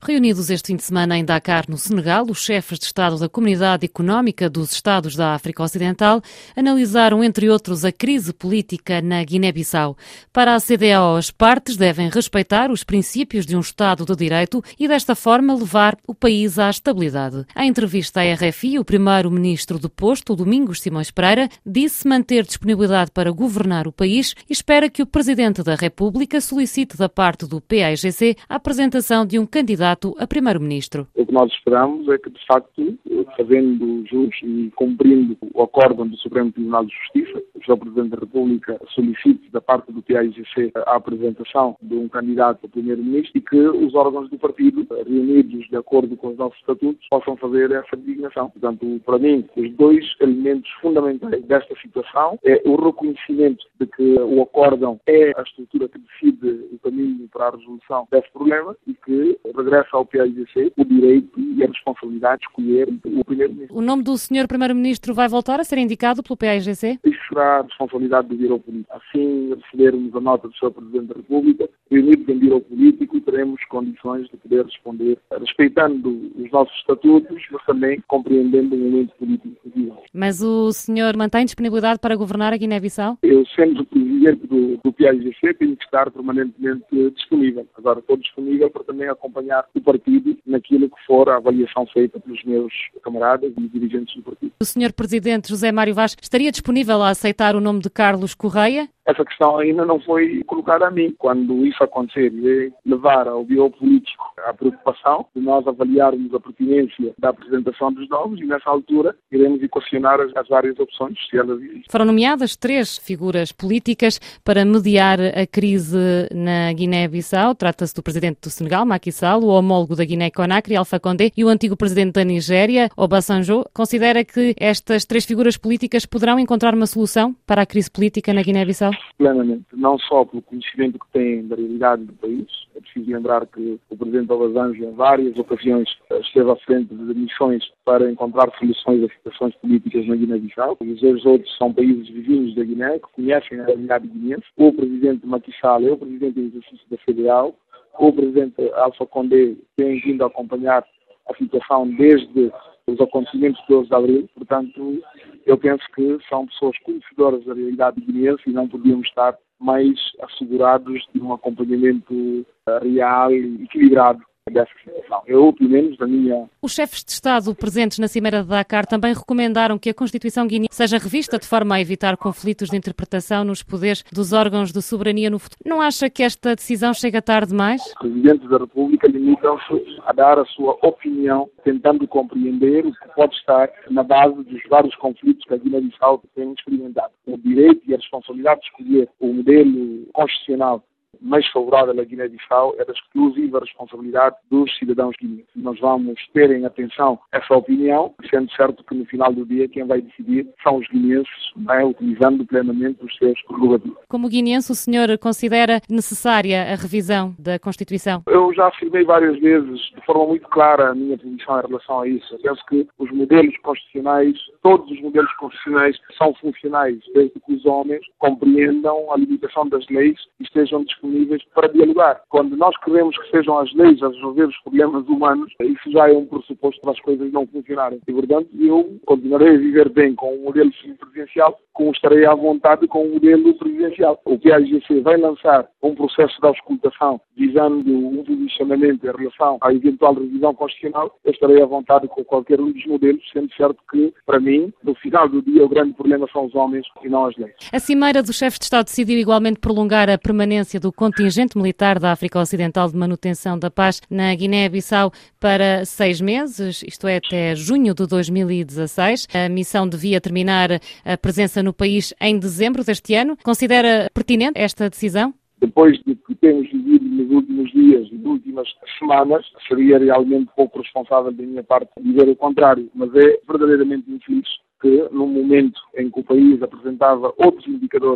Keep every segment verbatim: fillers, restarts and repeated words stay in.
Reunidos este fim de semana em Dakar, no Senegal, os chefes de Estado da Comunidade Económica dos Estados da África Ocidental analisaram, entre outros, a crise política na Guiné-Bissau. Para a C D A O, as partes devem respeitar os princípios de um Estado de Direito e, desta forma, levar o país à estabilidade. Em entrevista à R F I, o primeiro-ministro deposto, Domingos Simões Pereira, disse manter disponibilidade para governar o país e espera que o Presidente da República solicite da parte do P A I G C a apresentação de um candidato a primeiro-ministro. O que nós esperamos é que, de facto, fazendo jus e cumprindo o acórdão do Supremo Tribunal de Justiça, o senhor Presidente da República solicite da parte do P A I G C a apresentação de um candidato a primeiro-ministro e que os órgãos do partido, reunidos de acordo com os nossos estatutos, possam fazer essa designação. Portanto, para mim, os dois elementos fundamentais desta situação é o reconhecimento de que o acórdão é a estrutura que decide o caminho para a resolução desse problema e que regressa ao P A I G C o direito e a responsabilidade de escolher o primeiro-ministro. O nome do senhor primeiro-ministro vai voltar a ser indicado pelo P A I G C? Isso será a responsabilidade do Biro Político. Assim recebermos a nota do senhor Presidente da República, reunidos em Biro Político, teremos condições de poder responder, respeitando os nossos estatutos, mas também compreendendo o momento político que vivemos. Mas o senhor mantém disponibilidade para governar a Guiné-Bissau? Eu, sendo o Presidente do, do P A I G C, tenho que estar permanentemente disponível. Agora, estou disponível para também acompanhar o partido naquilo que for a avaliação feita pelos meus camaradas e dirigentes do partido. O senhor Presidente José Mário Vaz estaria disponível a aceitar o nome de Carlos Correia? Essa questão ainda não foi colocada a mim. Quando isso acontecer, irei levar ao Biro Político a preocupação de nós avaliarmos a pertinência da apresentação dos nomes e, nessa altura, iremos equacionar as, as várias opções, se elas existem. Foram nomeadas três figuras políticas para mediar a crise na Guiné-Bissau. Trata-se do Presidente do Senegal, Macky Sall, o homólogo da Guiné-Conakry, Alpha Condé, e o antigo Presidente da Nigéria, Obasanjo. Considera que estas três figuras políticas poderão encontrar uma solução para a crise política na Guiné-Bissau? Plenamente, não só pelo conhecimento que têm da realidade do país. É preciso lembrar que o Presidente Obasanjo, em várias ocasiões, esteve à frente de missões para encontrar soluções a situações políticas na Guiné-Bissau. Os dois outros são países vizinhos da Guiné, que conhecem a realidade guineense. O Presidente Macky Sall é o Presidente em exercício da C D A O. O Presidente Alpha Condé tem vindo a acompanhar a situação desde os acontecimentos de doze de abril, portanto, eu penso que são pessoas conhecedoras da realidade guineense e não podíamos estar mais assegurados de um acompanhamento real e equilibrado dessa situação. Eu, pelo menos, da minha... Os chefes de Estado presentes na Cimeira de Dakar também recomendaram que a Constituição guineense seja revista de forma a evitar conflitos de interpretação nos poderes dos órgãos de soberania no futuro. Não acha que esta decisão chega tarde demais? Os presidentes da República limitam-se a dar a sua opinião, tentando compreender o que pode estar na base dos vários conflitos que a Guiné-Bissau tem experimentado. O direito e a responsabilidade de escolher o modelo constitucional mais favorável à Guiné-Bissau é da exclusiva responsabilidade dos cidadãos guineenses. Nós vamos ter em atenção essa opinião, sendo certo que no final do dia quem vai decidir são os guineenses, né, utilizando plenamente os seus prerrogativos. Como guineense, o senhor considera necessária a revisão da Constituição? Eu já afirmei várias vezes, de forma muito clara, a minha posição em relação a isso. Eu penso que os modelos constitucionais, todos os modelos constitucionais são funcionais, desde que os homens compreendam a limitação das leis e estejam disponíveis para dialogar. Quando nós queremos que sejam as leis a resolver os problemas humanos, isso já é um pressuposto para as coisas não funcionarem. E, portanto, eu continuarei a viver bem com o modelo presidencial, como estarei à vontade com o modelo presidencial. O P A I G C vai lançar um processo de auscultação visando um posicionamento em relação à eventual revisão constitucional. Eu estarei à vontade com qualquer um dos modelos, sendo certo que, para mim, no final do dia, o grande problema são os homens e não as leis. A Cimeira dos Chefes de Estado decidiu igualmente prolongar a permanência do contingente militar da África Ocidental de manutenção da paz na Guiné-Bissau para seis meses, isto é, até junho de dois mil e dezasseis. A missão devia terminar a presença no país em dezembro deste ano. Considera pertinente esta decisão? Depois de que temos vivido nos últimos dias e nas últimas semanas, seria realmente pouco responsável da minha parte dizer o contrário, mas é verdadeiramente infeliz que, num momento em que o país apresentava outros indicadores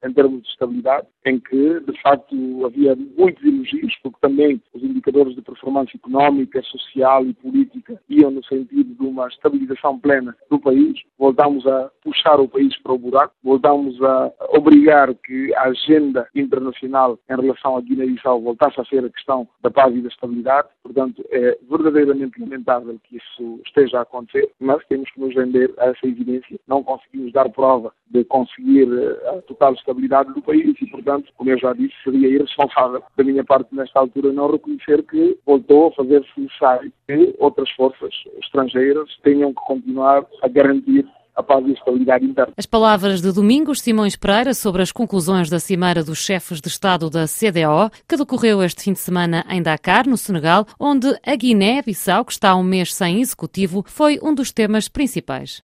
em termos de estabilidade, em que, de facto, havia muitos elogios, porque também os indicadores de performance económica, social e política iam no sentido de uma estabilização plena do país. Voltámos a puxar o país para o buraco, voltámos a obrigar que a agenda internacional em relação à Guiné-Bissau voltasse a ser a questão da paz e da estabilidade. Portanto, é verdadeiramente lamentável que isso esteja a acontecer, mas temos que nos render a essa evidência. Não conseguimos dar prova de conseguir a total estabilidade do país e, portanto, como eu já disse, seria irresponsável da minha parte nesta altura não reconhecer que voltou a fazer-se necessário que outras forças estrangeiras tenham que continuar a garantir a paz e a estabilidade interna. As palavras de Domingos Simões Pereira sobre as conclusões da Cimeira dos Chefes de Estado da C D A O, que decorreu este fim de semana em Dakar, no Senegal, onde a Guiné-Bissau, que está há um mês sem executivo, foi um dos temas principais.